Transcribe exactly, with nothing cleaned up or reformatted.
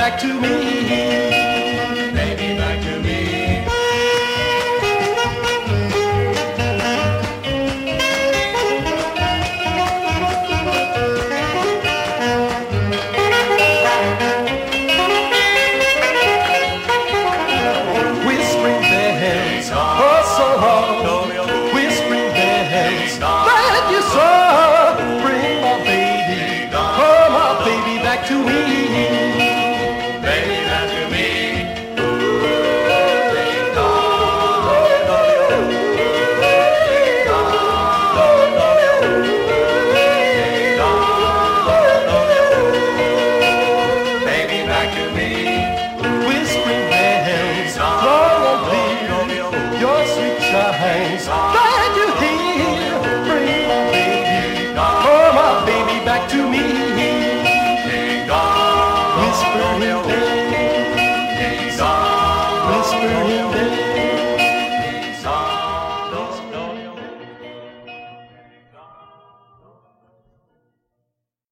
back to me. Baby, back to me. Whispering bells, oh so long. Whispering bells that you saw. Bring my baby, oh my baby back to me. Baby, back to me. Baby, back to me. Whispering bells, long and your sweet chimes that you hear. Bring my baby, oh my baby back to me. Whispering bells, whispering